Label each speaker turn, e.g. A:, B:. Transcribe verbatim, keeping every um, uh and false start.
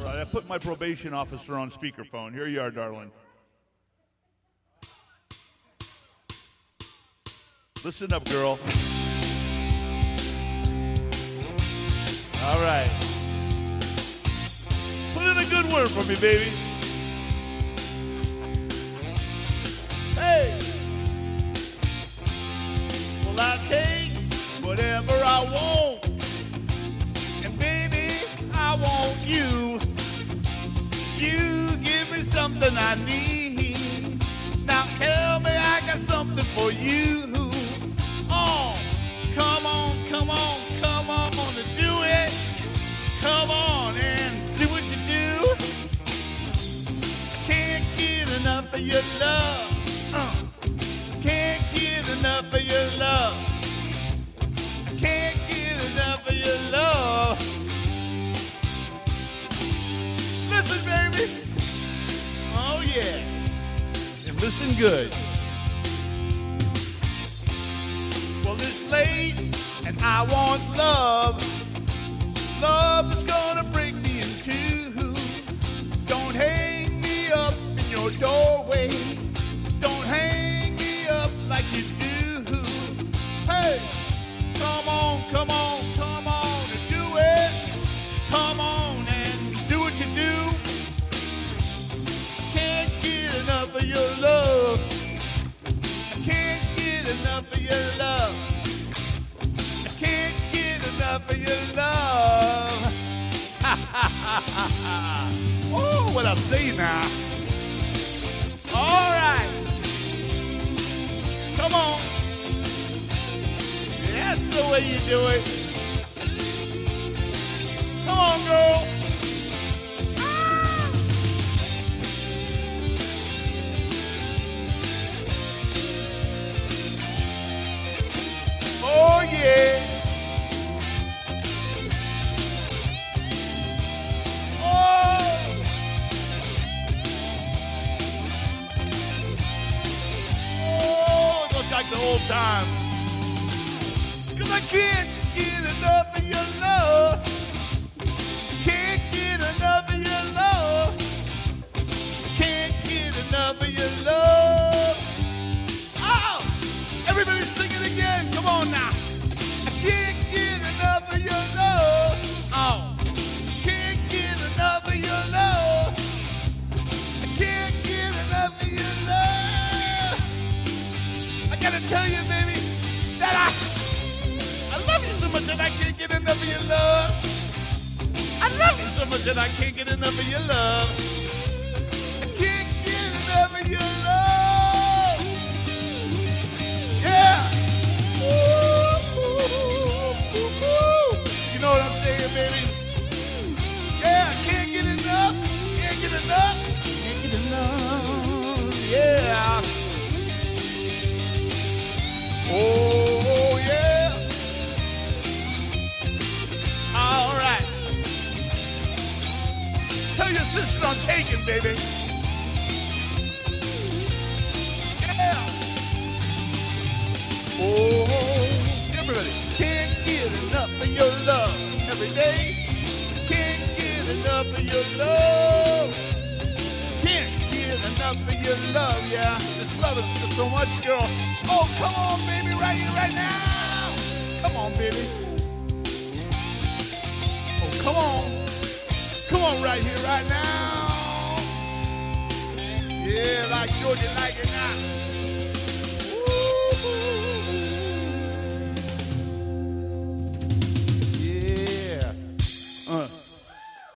A: All right, I put my probation officer on speakerphone. Here you are, darling. Listen up, girl. All right. Put in a good word for me, baby. Hey. Well, I take whatever I want. And baby, I want you. You give me something I need. Now tell me I got something for you. Oh, come on, come on, come on and do it. Come on and do what you do. I can't get enough of your love. Uh, can't get enough of your love. I can't get enough of your love. Listen, baby. Oh, yeah. And listen good. Well, it's late and I want love. Love that's gonna break me in two. Don't hang me up in your doorway. Don't hang me up like you do. Hey, come on, come on, come on and do it. Come on and do what you do. Can't get enough of your love. I can't get enough of your love. I can't get enough of your love. Oh, what I say now. All right. Come on. That's the way you do it. Come on, girl. Oh, yeah. Oh. Oh, it looks like the old time. Cause I can't get enough of your love. Can't get enough of your love. Can't get enough of your love. Oh, everybody sing it again. Come on now. I can't get enough of your love. Oh, can't get enough of your love. I can't get enough of your love. I gotta tell you, baby, that I I love you so much that I can't get enough of your love. I love you so much that I can't get enough of your love. I can't get enough of your love. Yeah. Ooh, ooh, ooh, ooh. You know what I'm saying, baby? Yeah, I can't get enough. Can't get enough. Can't get enough. Yeah. Oh, yeah. All right. Tell your sister I'm taking, baby. Yeah. Oh, everybody. Can't get enough of your love every day. Can't get enough of your love. Can't get enough of your love, yeah. This love is just so much, girl. Oh, come on, baby, right here, right now. Come on, baby. Oh, come on. Come on, right here, right now. Yeah, like Georgia like it now.